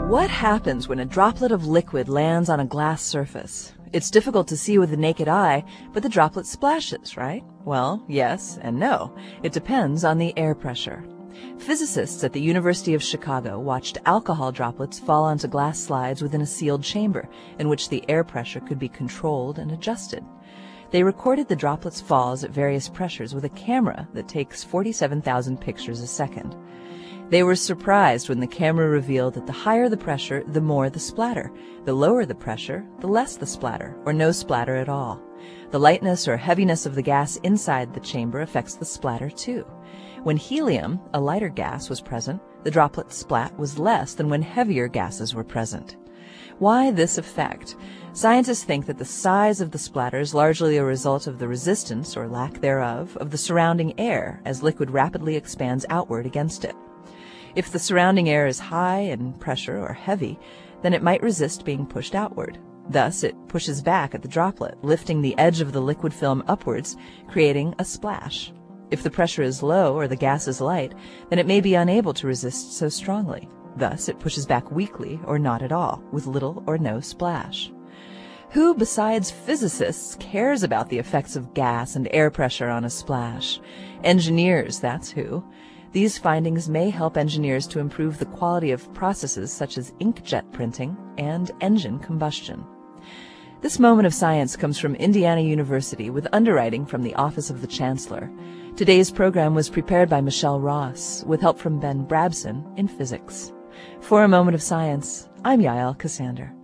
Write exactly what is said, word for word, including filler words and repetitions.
What happens when a droplet of liquid lands on a glass surface? It's difficult to see with the naked eye, but the droplet splashes, right? Well, yes and no. It depends on the air pressure. Physicists at the University of Chicago watched alcohol droplets fall onto glass slides within a sealed chamber, in which the air pressure could be controlled and adjusted. They recorded the droplets' falls at various pressures with a camera that takes forty-seven thousand pictures a second. They were surprised when the camera revealed that the higher the pressure, the more the splatter. The lower the pressure, the less the splatter, or no splatter at all. The lightness or heaviness of the gas inside the chamber affects the splatter too. When helium, a lighter gas, was present, the droplet splat was less than when heavier gases were present. Why this effect? Scientists think that the size of the splatter is largely a result of the resistance, or lack thereof, of the surrounding air as liquid rapidly expands outward against it. If the surrounding air is high in pressure or heavy, then it might resist being pushed outward. Thus, it pushes back at the droplet, lifting the edge of the liquid film upwards, creating a splash. If the pressure is low or the gas is light, then it may be unable to resist so strongly. Thus, it pushes back weakly or not at all, with little or no splash. Who besides physicists cares about the effects of gas and air pressure on a splash? Engineers, that's who. These findings may help engineers to improve the quality of processes such as inkjet printing and engine combustion. This moment of science comes from Indiana University with underwriting from the Office of the Chancellor. Today's program was prepared by Michelle Ross with help from Ben Brabson in physics. For a Moment of Science, I'm Yael Ksander.